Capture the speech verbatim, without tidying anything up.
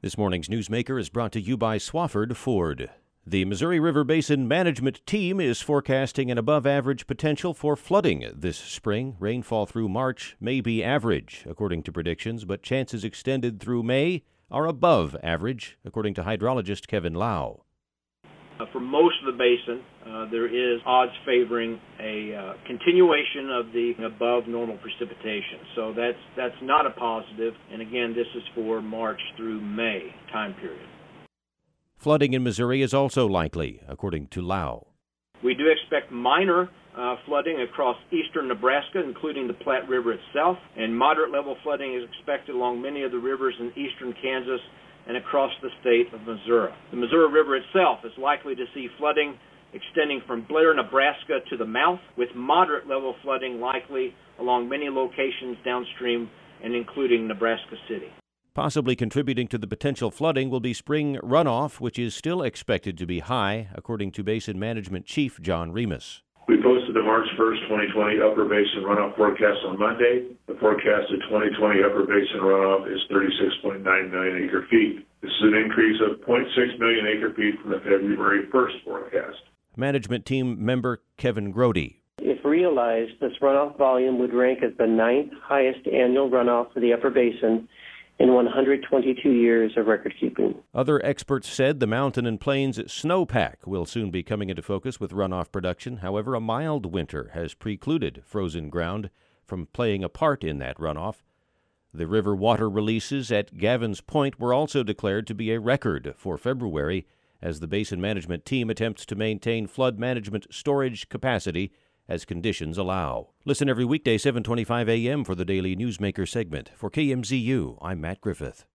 This morning's Newsmaker is brought to you by Swafford Ford. The Missouri River Basin Management Team is forecasting an above-average potential for flooding this spring. Rainfall through March may be average, according to predictions, but chances extended through May are above average, according to hydrologist Kevin Lau. Uh, for most of the basin, uh, there is odds favoring a uh, continuation of the above normal precipitation. So that's that's not a positive. And again, this is for March through May time period. Flooding in Missouri is also likely, according to Lau. We do expect minor uh, flooding across eastern Nebraska, including the Platte River itself, and moderate level flooding is expected along many of the rivers in eastern Kansas and across the state of Missouri. The Missouri River itself is likely to see flooding extending from Blair, Nebraska to the mouth, with moderate level flooding likely along many locations downstream and including Nebraska City. Possibly contributing to the potential flooding will be spring runoff, which is still expected to be high, according to Basin Management Chief John Remus. We posted the March first, twenty twenty Upper Basin runoff forecast on Monday. The forecasted twenty twenty Upper Basin runoff is thirty-six point nine million acre feet. This is an increase of zero point six million acre feet from the February first forecast. Management Team member Kevin Grody. If realized, this runoff volume would rank as the ninth highest annual runoff for the Upper Basin in one hundred twenty-two years of record keeping. Other experts said the mountain and plains snowpack will soon be coming into focus with runoff production. However, a mild winter has precluded frozen ground from playing a part in that runoff. The river water releases at Gavin's Point were also declared to be a record for February as the Basin Management Team attempts to maintain flood management storage capacity as conditions allow. Listen every weekday, seven twenty-five a.m. for the Daily Newsmaker segment. For K M Z U, I'm Matt Griffith.